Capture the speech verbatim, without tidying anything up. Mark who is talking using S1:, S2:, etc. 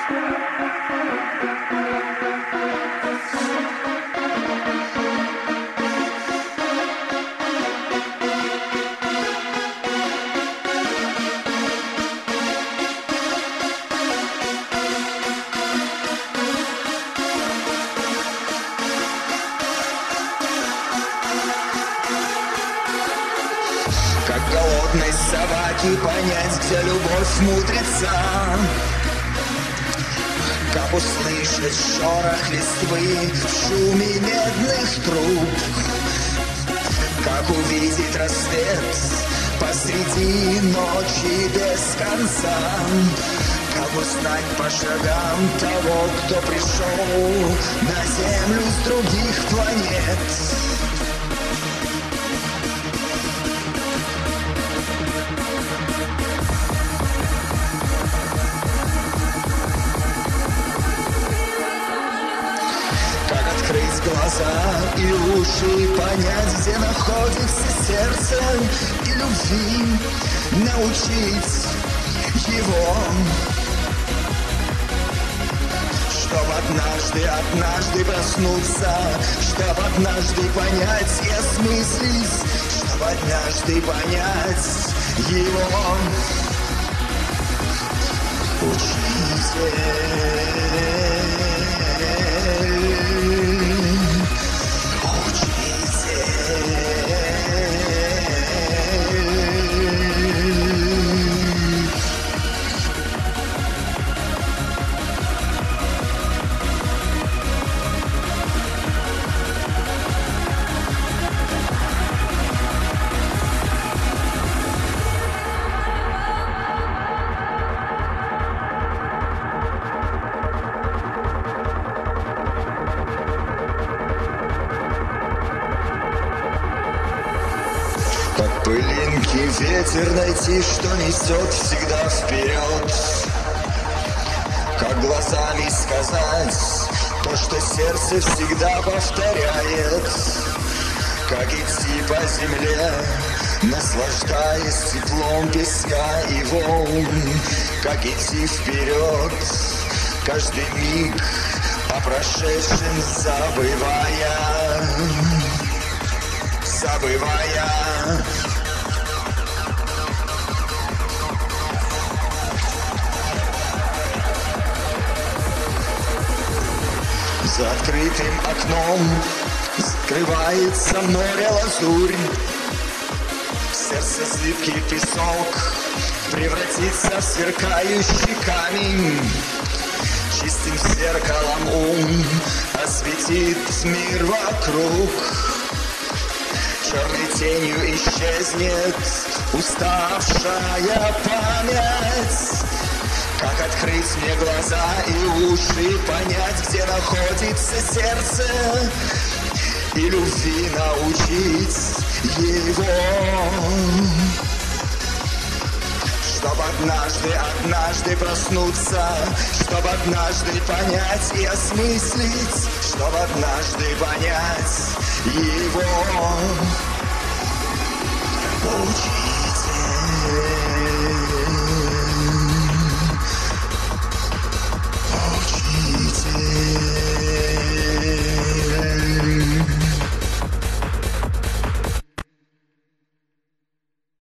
S1: Как голодной собаке понять, где любовь мудреца, как услышать шорох листвы в шуме медных труб, как увидеть рассвет посреди ночи без конца, как узнать по шагам того, кто пришел на землю с других планет. Открыть глаза и уши, понять, где находится сердце, и любви научить его, чтоб однажды, однажды проснуться, чтоб однажды понять и осмыслить, чтоб однажды понять его. Учитель, как пылинки ветер найти, что несет всегда вперед, как глазами сказать то, что сердце всегда повторяет, как идти по земле, наслаждаясь теплом песка и волн, как идти вперед, каждый миг о прошедшем забывая, забывая. За открытым окном скрывается море лазурь, в сердце зыбкий песок превратится в сверкающий камень, чистым зеркалом ум осветит мир вокруг, черной тенью исчезнет уставшая память. Как открыть мне глаза и уши, понять, где находится сердце, и любви научить его, чтоб однажды, однажды проснуться, чтоб однажды понять и осмыслить, чтоб однажды понять его. Учить.